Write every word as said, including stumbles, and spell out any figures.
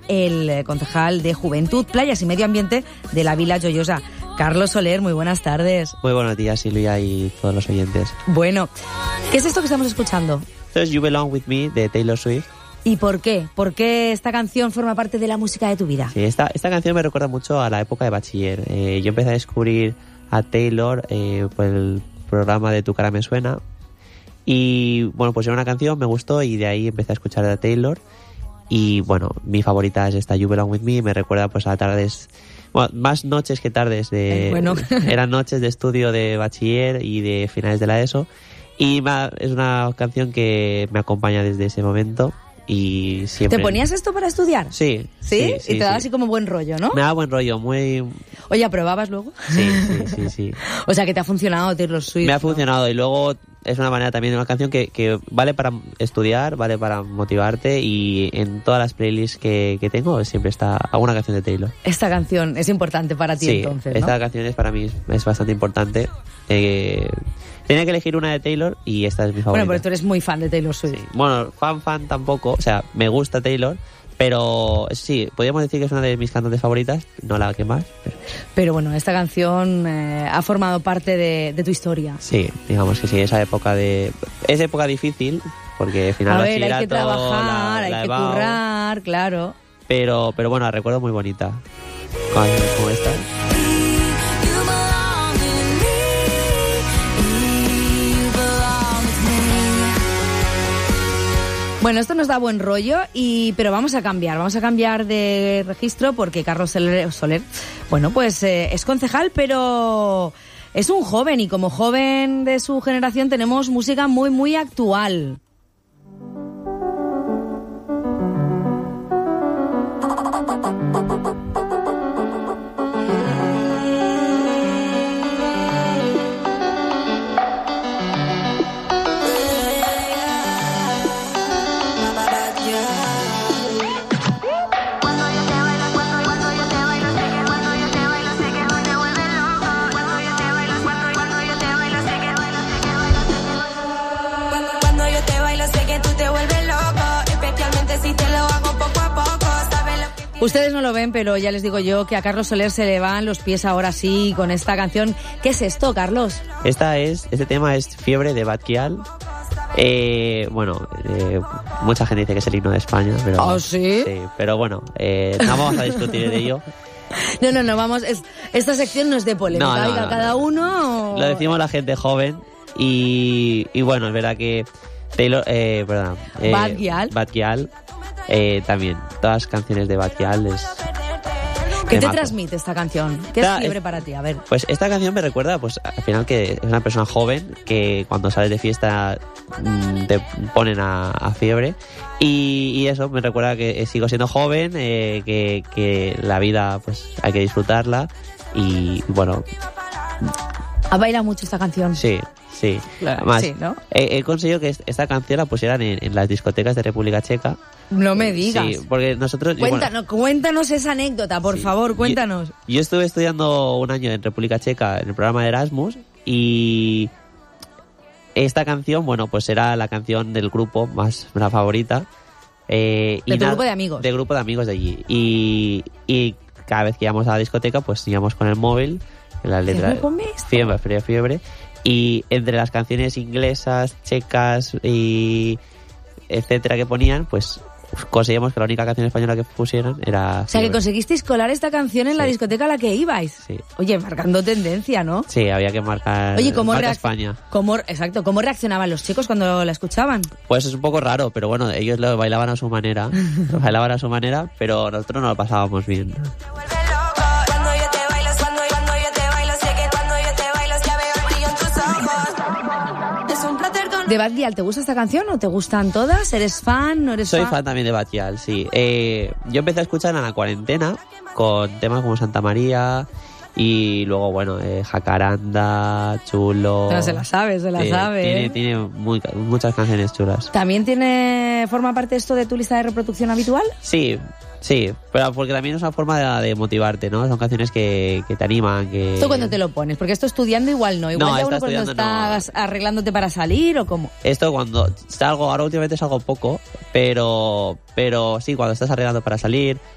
el concejal de Juventud, Playas y Medio Ambiente de la Vila Joiosa. Carlos Soler, muy buenas tardes. Muy buenos días, Silvia, y todos los oyentes. Bueno, ¿qué es esto que estamos escuchando? Esto es You Belong With Me, de Taylor Swift. ¿Y por qué? ¿Por qué esta canción forma parte de la música de tu vida? Sí, esta, esta canción me recuerda mucho a la época de bachiller. Eh, yo empecé a descubrir a Taylor eh, por el programa de Tu Cara Me Suena. Y bueno, pues era una canción, me gustó y de ahí empecé a escuchar a Taylor. Y bueno, mi favorita es esta You Belong With Me, me recuerda pues a tardes... Bueno, más noches que tardes de... Bueno. Eran noches de estudio de bachiller y de finales de la ESO. Y me, es una canción que me acompaña desde ese momento y siempre... ¿Te ponías esto para estudiar? Sí. ¿Sí? sí, sí y te daba sí. así como buen rollo, ¿no? Me daba buen rollo, muy... Oye, ¿aprobabas luego? Sí, sí, sí, sí. O sea, que te ha funcionado Taylor Swift. Me ha ¿no? funcionado y luego es una manera también de una canción que, que vale para estudiar, vale para motivarte y en todas las playlists que, que tengo siempre está alguna canción de Taylor. Esta canción es importante para ti sí, entonces, ¿no? Esta canción es para mí es bastante importante. Eh, tenía que elegir una de Taylor y esta es mi favorita. Bueno, pero tú eres muy fan de Taylor Swift. Sí. Bueno, fan fan tampoco, o sea, me gusta Taylor, pero sí, podríamos decir que es una de mis cantantes favoritas, no la que más. Pero, pero bueno, esta canción eh, ha formado parte de, de tu historia. Sí, digamos que sí, esa época de... Es época difícil, porque al final A ver, hay que trabajar, la, hay la que EBAU, currar, claro. Pero, pero bueno, la recuerdo muy bonita. Canciones como esta. Bueno, esto nos da buen rollo, y pero vamos a cambiar, vamos a cambiar de registro porque Carlos Soler, Soler bueno, pues eh, es concejal, pero es un joven y como joven de su generación tenemos música muy, muy actual. Ustedes no lo ven, pero ya les digo yo que a Carlos Soler se le van los pies ahora sí con esta canción. ¿Qué es esto, Carlos? Esta es, este tema es Fiebre de Bad Gyal. Eh, bueno, eh, mucha gente dice que es el himno de España, pero... ¿Oh, sí? Sí, pero bueno, eh, no vamos a discutir de ello. No, no, no, vamos, es, esta sección no es de polémica, no, no, oiga, no, cada no. uno... Lo decimos la gente joven y, y bueno, es verdad que Taylor, eh, perdón, eh, Bad Gyal. Bad Gyal, eh, también, todas las canciones de Bad Gyal es... ¿Qué te mazo. transmite esta canción? ¿Qué Esta, es fiebre es, para ti? A ver. Pues esta canción me recuerda, pues al final que es una persona joven que cuando sales de fiesta mmm, te ponen a, a fiebre y, y eso me recuerda que sigo siendo joven, eh, que, que la vida pues hay que disfrutarla y bueno. ¿Ha bailado mucho esta canción? Sí, sí. Claro, Además, sí, ¿no? he, he conseguido que esta canción la pusieran en, en las discotecas de República Checa. No me digas. Sí, porque nosotros... Cuéntanos, bueno, cuéntanos esa anécdota, por sí, favor, cuéntanos. Yo, yo estuve estudiando un año en República Checa en el programa de Erasmus y esta canción, bueno, pues era la canción del grupo más la favorita. Eh, ¿De y tu nada, grupo de amigos? De grupo de amigos de allí. Y, y cada vez que íbamos a la discoteca, pues íbamos con el móvil, en las letras... Fiebre, fiebre, fiebre. Y entre las canciones inglesas, checas y etcétera que ponían, pues conseguimos que la única canción española que pusieran era... O sea, que conseguisteis colar esta canción en sí. la discoteca a la que ibais. Sí. Oye, marcando tendencia, ¿no? Sí, había que marcar... Oye, ¿cómo marca reac- España. ¿cómo, exacto, ¿cómo reaccionaban los chicos cuando la escuchaban? Pues es un poco raro, pero bueno, ellos lo bailaban a su manera. Lo bailaban a su manera, pero nosotros no lo pasábamos bien. ¿De Bad Gyal te gusta esta canción o te gustan todas? ¿Eres fan? ¿No eres Soy fan? fan también de Bad Gyal, sí. Eh, yo empecé a escuchar en la cuarentena con temas como Santa María y luego, bueno, eh, Jacaranda, Chulo... Pero se la sabe, se la eh, sabe. Tiene, ¿eh? tiene muy, muchas canciones chulas. ¿También tiene forma parte esto de tu lista de reproducción habitual? Sí, sí, pero porque también es una forma de, de motivarte, ¿no? Son canciones que, que te animan, que... ¿Esto cuando te lo pones? Porque esto estudiando igual no. Igual no, ya uno está cuando estás no. arreglándote para salir o cómo. Esto cuando salgo, ahora últimamente salgo poco, pero, pero sí, cuando estás arreglando para salir...